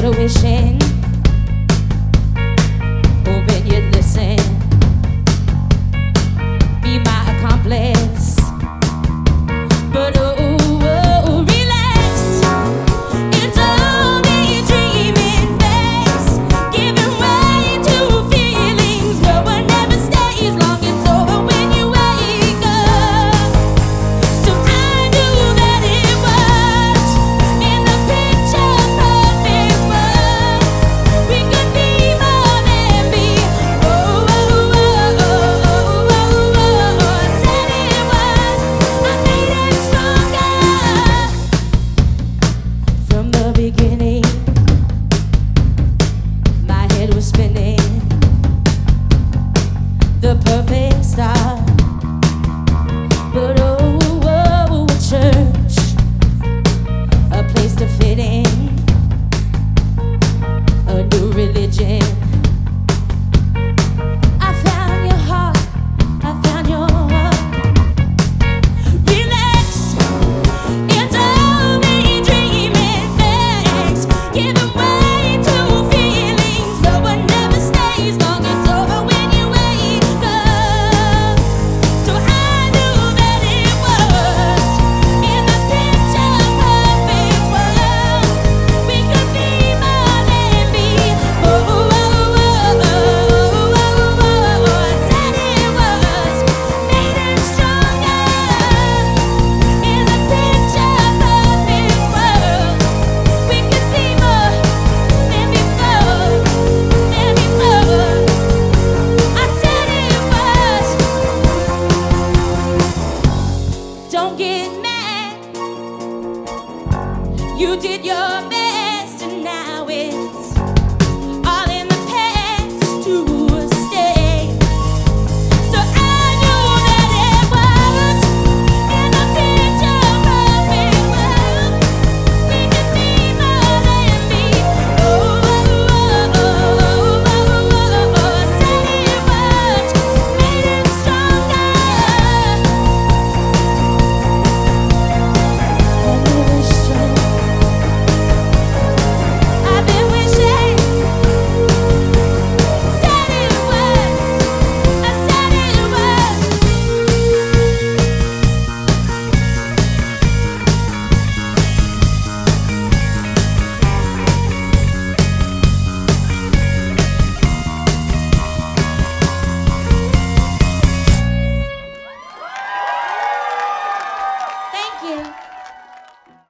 started wishing, hoping you'd listen, be my accomplice. But oh, relax, it's only a dreaming phase, giving way to feelings. No one ever stays long, it's over when you wake up. So I knew that it was in the picture perfect world. We could be more than be. Oh, oh, oh, oh, oh, oh, oh. Said it was, I made it stronger from the beginning.